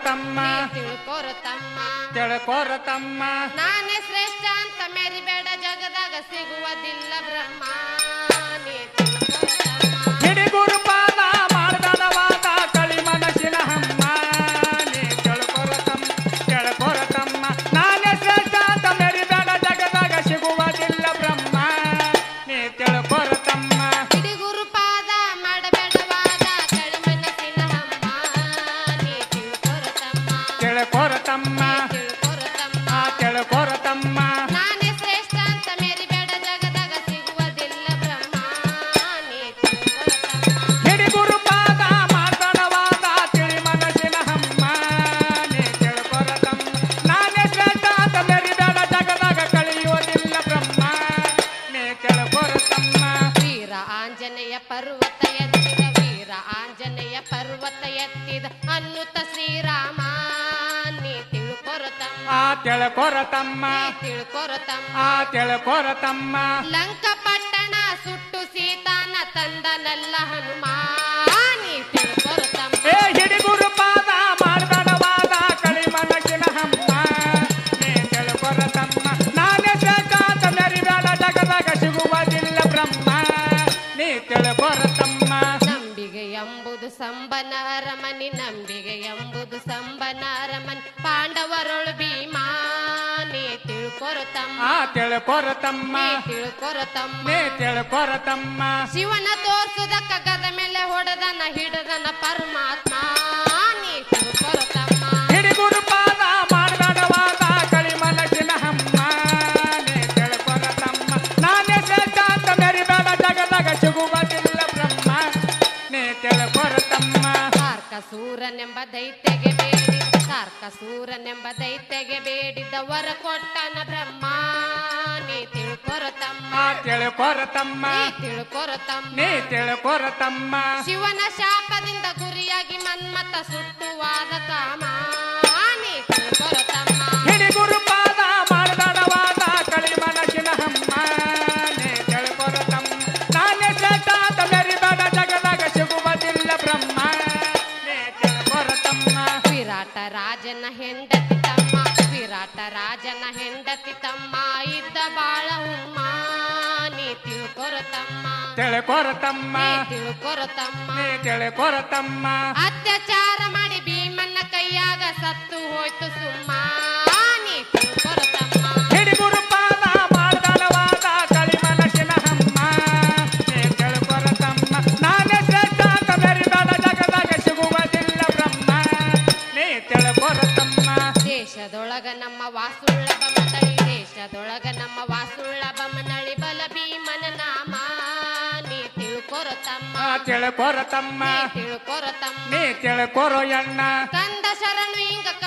ತಮ್ಮ ತಿಳ್ಕೋರು ತಮ್ಮ ತಿಳ್ಕೋರ ತಮ್ಮ ನಾನೇ ಶ್ರೇಷ್ಠ ಅಂತ ಮೆರಿಬೇಡ ಜಗದಾಗ ಸಿಗುವುದಿಲ್ಲ ಬ್ರಹ್ಮ ನೀ ತಿಳ್ಕೋರು ತಮ್ಮ ಹಿಡಿಗುರು ಪಾದ ಮಾಡ್ದಡವಾದ ಕಳಿ ಮನಸ್ಸಿನ ಹಮ್ಮ ನೀ ತಿಳ್ಕೋರ ತಮ್ಮ ನಾನೇ ಶ್ರೇಷ್ಠ ಅಂತ ಮೆರಿಬೇಡ ಜಗದಾಗ ಸಿಗುವುದಿಲ್ಲ ಬ್ರಹ್ಮ ನೀ ತಿಳ್ಕೋರ ತಮ್ಮ ಹಿಡಿಗುರು ಪಾದ ಮಾಡಬೇಡವಾದ ಕಳಿ ಮನಸ್ಸಿನ ಹಮ್ಮ ನೀ ತಿಳ್ಕೋರು ತಮ್ಮ ತಿಳ್ಕೋರ ತಮ್ಮ ತಿಳ್ಕೋರು ತಮ್ಮ ತಿಳ್ಕೋರ ತಮ್ಮ ನಾನೇ ಶ್ರೇಷ್ಠ ಅಂತ ಮೆರಿಬೇಡ ಜಗದಾಗ ಸಿಗುವುದಿಲ್ಲ ಬ್ರಹ್ಮ ನೀ ತಿಳ್ಕೋರು ತಮ್ಮ ಹಿಡಿಗುರು ಪಾದ ಮಾಡ್ದಡವಾದ ತಿಳಿ ಮನಸ್ಸಿನ ಹಮ್ಮ ನೀ ತಿಳ್ಕೋರ ತಮ್ಮ ನಾನೇ ಶ್ರೇಷ್ಠ ಅಂತ ಮೆರಿಬೇಡ ಜಗದಾಗ ಕಳಿಯುವುದಿಲ್ಲ ಬ್ರಹ್ಮ ನೀ ತಿಳ್ಕೋರ ತಮ್ಮ ವೀರ ಆಂಜನೇಯ ಪರ್ವತ ಎತ್ತಿದ ವೀರ ಆಂಜನೇಯ ಪರ್ವತ ಎತ್ತಿದ ಅನ್ನುತ್ತ ಶ್ರೀರಾಮ ನೀ ತಿಳ್ಕೋರು ತಮ್ಮ ತಿಳ್ಕೋರ ತಮ್ಮ ತಿಳ್ಕೋರು ತಮ್ಮ ತಿಳ್ಕೋರ ತಮ್ಮ ಲಂಕಪಟ್ಟಣ ಸುಟ್ಟು ಸೀತಾನ ತಂದನಲ್ಲ ಹನುಮ ನೀ ತಿಳ್ಕೋರು ತಮ್ಮ ಹಿಡಿಗುರು ಪಾದ ಮಾಡ್ದಡವಾದ ಕಳಿ ಮನಸ್ಸಿನ ಹಮ್ಮ ನೀ ತಿಳ್ಕೋರ ತಮ್ಮ ನಾನೇ ಶ್ರೇಷ್ಠ ಅಂತ ಮೆರಿಬೇಡ ಜಗದಾಗ ಸಿಗುವುದಿಲ್ಲ ಬ್ರಹ್ಮ ನೀ ತಿಳ್ಕೋರ ತಮ್ಮ ನಂಬಿಗೆ ಎಂಬುದು ಸಂಬನ ಅರಮನಿ ನಂಬಿಗೆ ಎಂಬುದು ಸಂಬನ ಅರಮನಿ ಪಾಂಡವರೊಳು ಭೀಮಾ ನೀ ತಿಳ್ಕೋರು ತಮ್ಮ ತಿಳ್ಕೋರ ತಮ್ಮ ತಿಳ್ಕೋರು ತಮ್ಮ ನೀ ತಿಳ್ಕೋರ ತಮ್ಮ ಶಿವನ ತೋರ್ಸುದಕ್ಕ ಗದ ಮೇಲೆ ಹೊಡೆದನ ಹಿಡದನ ಪರಮಾತ್ಮ ನೀ ತಿಳ್ಕೋರು ತಮ್ಮ ಹಿಡಿಗುರು ಪಾದ ಮಾಡ್ದಡವಾದ ಕಳಿ ಮನಸ್ಸಿನ ಹಮ್ಮ ನೀ ತಿಳ್ಕೋರ ತಮ್ಮ ನಾನೇ ಶ್ರೇಷ್ಠ ಅಂತ ಮೆರಿಬೇಡ ಜಗದಾಗ ಸಿಗುವುದಿಲ್ಲ ಬ್ರಹ್ಮ ನೀ ತಿಳ್ಕೋರ ತಮ್ಮ ಕಾರ್ಕಸೂರನೆಂಬ ದೈತ್ಯಗೆ ಬೇಡಿದ ಕಾರ್ಕಸೂರನೆಂಬ ದೈತ್ಯಗೆ ಬೇಡಿದ ವರ ಕೊಟ್ಟನ ಬ್ರಹ್ಮ ನೀ ತಿಳ್ಕೋರು ತಮ್ಮ ತಿಳ್ಕೋರ ತಮ್ಮ ನೀ ತಿಳ್ಕೋರು ತಮ್ಮ ನೀ ತಿಳ್ಕೋರ ತಮ್ಮ ಶಿವನ ಶಾಪದಿಂದ ಗುರಿಯಾಗಿ ಮನ್ಮತ ಸುಟ್ಟುವಾದ ಕಾಮ ನೀ ತಿಳ್ಕೋರು ತಮ್ಮ ಹಿಡಿಗುರು ಪಾದ ಮಾಡ್ದಡವಾದ ಕಳಿ ಮನಸ್ಸಿನ ಹಮ್ಮ ನೀ ತಿಳ್ಕೋರ ತಮ್ಮ ನಾನೇ ಶ್ರೇಷ್ಠ ಅಂತ ಮೆರಿಬೇಡ ಜಗದಾಗ ಸಿಗುವುದಿಲ್ಲ ಬ್ರಹ್ಮ ನೀ ತಿಳ್ಕೋರ ತಮ್ಮ ವಿರಾಟ ರಾಜನ ಹೆಂಡತಿ ತಮ್ಮ ವಿರಾಟ ರಾಜನ ಹೆಂಡತಿ ತಮ್ಮ ಇದ್ದ ಬಾಳ ಹುಮ್ಮ ನೀ ತಿಳ್ಕೋರು ತಮ್ಮ ತಿಳ್ಕೋರ ತಮ್ಮ ನೀ ತಿಳ್ಕೋರು ತಮ್ಮ ನೀ ತಿಳ್ಕೋರ ತಮ್ಮ ಅತ್ಯಾಚಾರ ಮಾಡಿ ಭೀಮನ್ನ ಕೈಯಾಗ ಸತ್ತು ಹೋಯ್ತು ಸುಮ್ಮ ನೀ ತಿಳ್ಕೋರು ತಮ್ಮ ಹಿಡಿಗುರು ಪಾದ ಮಾಡ್ದಡವಾದ ಕಳಿ ಮನಸ್ಸಿನ ಹಮ್ಮ ನೀ ತಿಳ್ಕೋರ ತಮ್ಮ ನಾನೇ ಶ್ರೇಷ್ಠ ಅಂತ ಮೆರಿಬೇಡ ಜಗದಾಗ ಸಿಗುವುದಿಲ್ಲ ಬ್ರಹ್ಮ ನೀ ತಿಳ್ಕೋರ ತಮ್ಮ ದೇಶದೊಳಗ ನಮ್ಮ ವಾಸುಳ್ಳ ಬಮನಳಿ ದೇಶದೊಳಗ ನಮ್ಮ ವಾಸುಳ್ಳ ಬಮನಳಿ ಬಲ ಭೀಮನ ನಾಮ ನೀ ತಿಳ್ಕೋರು ತಮ್ಮ ತಿಳ್ಕೋರ ತಮ್ಮ ನೀ ತಿಳ್ಕೋರು ತಮ್ಮ ನೀ ತಿಳ್ಕೋರೋ ಎಣ್ಣ ಕಂದ ಶರಣು ಹಿಂಗ